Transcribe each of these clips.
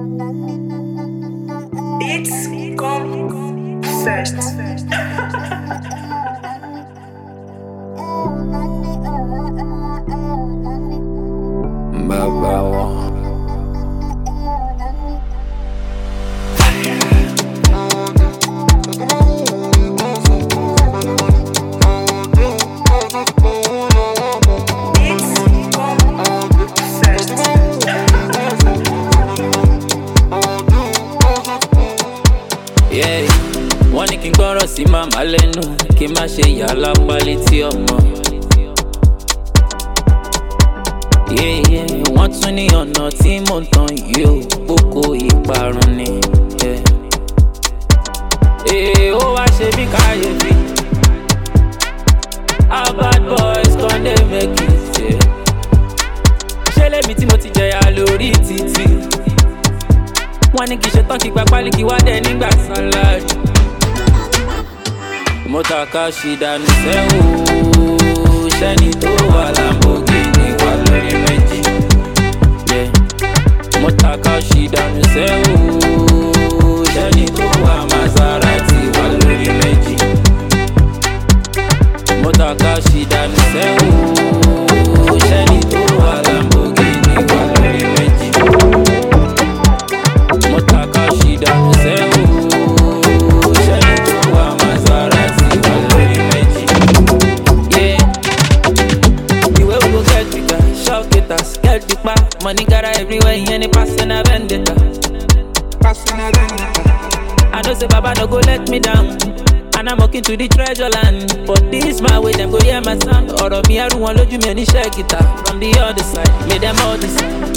It's come first. Baba. Yeah, wọ́n ní kí n gbọ́rọ̀ sí màmá lẹ́nu kí n má ṣe yà lápá létí ọmọ. Yeah, wọ́n tún ní ọ̀nà tí mò ń tàn yìí ó kókó ìparun ni. Ó wá ṣe bí káyéfì. How bad boys can they make it? Ṣé lèmi tí mo ti jẹyà lórí títì? Wọ́n ní kì í ṣe tán kí gba pálí kí wá dẹ̀ nígbà sálárì. Mo ta káṣí dànù sẹ́wọ̀n ṣẹ́ni tó wà Lamborghini wà lórí méjì. Mo ta káṣí dànù sẹ́wọ̀n ṣẹ́ni tó wà Maserati wà lórí méjì. Mo ta káṣí dànù sẹ́wọ̀n ṣẹ́ni tó wà Lamborghini wà lórí méjì. Motakashi dànù sẹ́wọ̀n ṣẹ́ni tó wà Maserati wà lórí méjì. The way we go get bigger, shout haters, get the pa. Money gara everywhere, any passing a vendetta. I know say Baba no go let me down, and I'm walking to the treasure land. But this my way, them go hear my sound. Ọ̀rọ̀ mi ẹrù wọn lójú mi ò ní ṣe guitar. From the other side, make them all decide.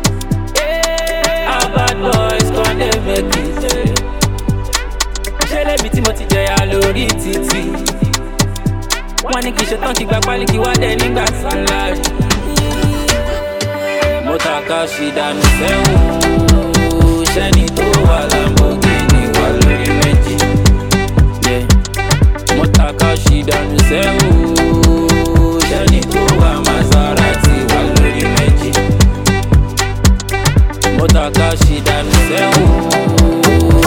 How bad boys can they make it? Ṣé lèmi tí mo ti jẹyà lórí títì? Wọ́n ní kì í ṣe tán kí gba pálí kí wá dẹ̀ nígbà sálárì. Mo ta káṣí dànù sẹ́wọ̀n ṣẹ́ni tó wà Lamborghini wà lórí méjì. Mo ta káṣí dànù sẹ́wọ̀n ṣẹ́ni tó wà Maserati wà lórí méjì. Mo ta káṣí dànù sẹ́wọ̀n